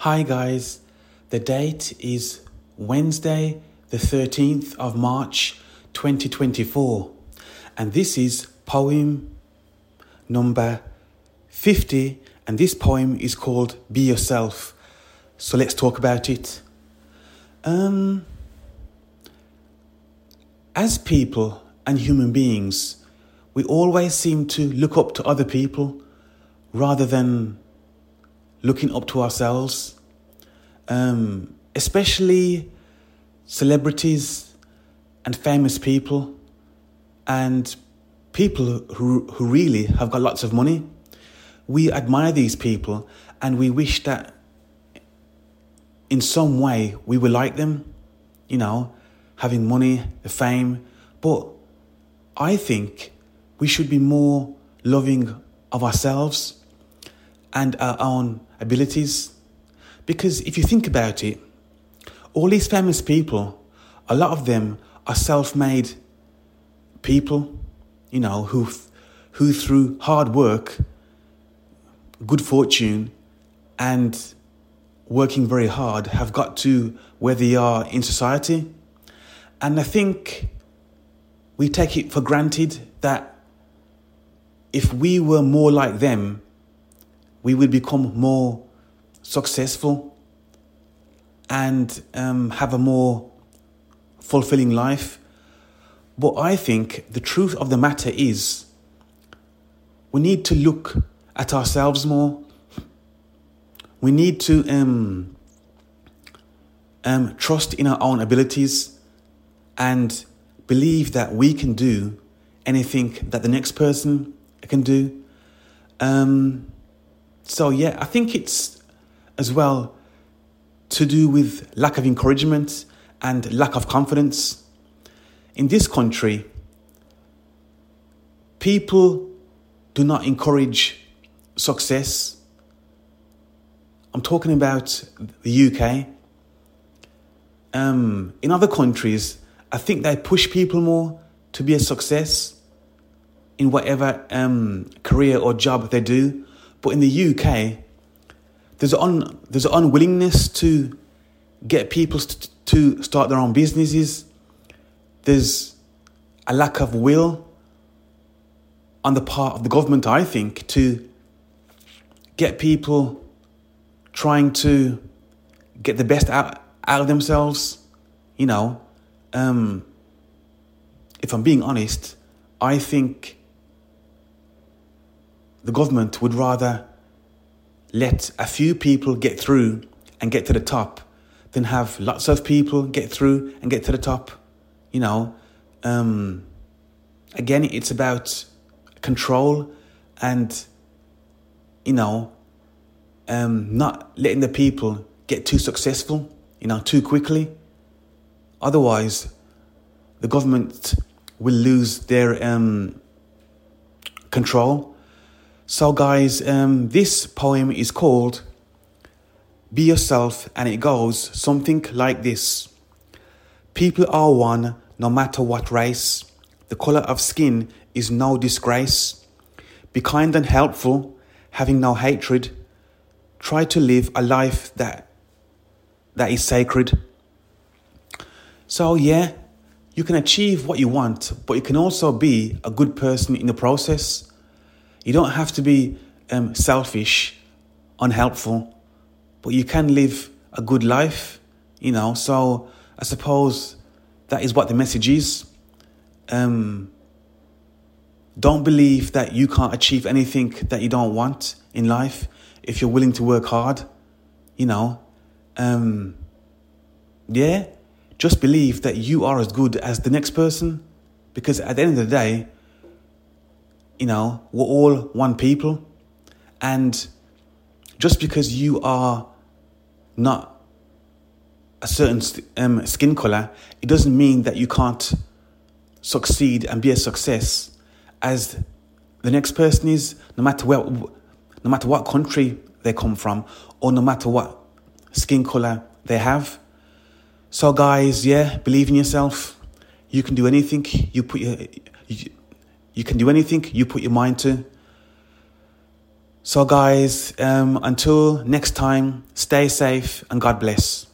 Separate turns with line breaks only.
Hi guys, the date is Wednesday the 13th of March 2024 and this is poem number 50 and this poem is called Be Yourself. So let's talk about it. As people and human beings, we always seem to look up to other people rather than looking up to ourselves, especially celebrities and famous people and people who really have got lots of money. We admire these people and we wish that in some way we were like them, having money, the fame. But I think we should be more loving of ourselves and our own abilities. Because if you think about it, all these famous people, a lot of them are self-made people, who through hard work, good fortune, and working very hard have got to where they are in society. And I think we take it for granted that if we were more like them, we would become more successful and have a more fulfilling life. But I think the truth of the matter is we need to look at ourselves more. We need to trust in our own abilities and believe that we can do anything that the next person can do. So yeah, I think it's as well to do with lack of encouragement and lack of confidence. In this country, people do not encourage success. I'm talking about the UK. In other countries, I think they push people more to be a success in whatever career or job they do. But in the UK, there's an unwillingness to get people to start their own businesses. There's a lack of will on the part of the government, I think, to get people trying to get the best out of themselves. If I'm being honest, I think the government would rather let a few people get through and get to the top than have lots of people get through and get to the top. Again, it's about control and, not letting the people get too successful, too quickly. Otherwise, the government will lose their control. So guys, this poem is called Be Yourself and it goes something like this. People are one no matter what race. The colour of skin is no disgrace. Be kind and helpful, having no hatred. Try to live a life that is sacred. So yeah, you can achieve what you want, but you can also be a good person in the process. You don't have to be selfish, unhelpful, but you can live a good life, So I suppose that is what the message is. Don't believe that you can't achieve anything that you don't want in life if you're willing to work hard, Just believe that you are as good as the next person, because at the end of the day, we're all one people. And just because you are not a certain skin colour, it doesn't mean that you can't succeed and be a success as the next person is, no matter what country they come from or no matter what skin colour they have. So guys, believe in yourself. You can do anything you put your mind to. So guys, until next time, stay safe and God bless.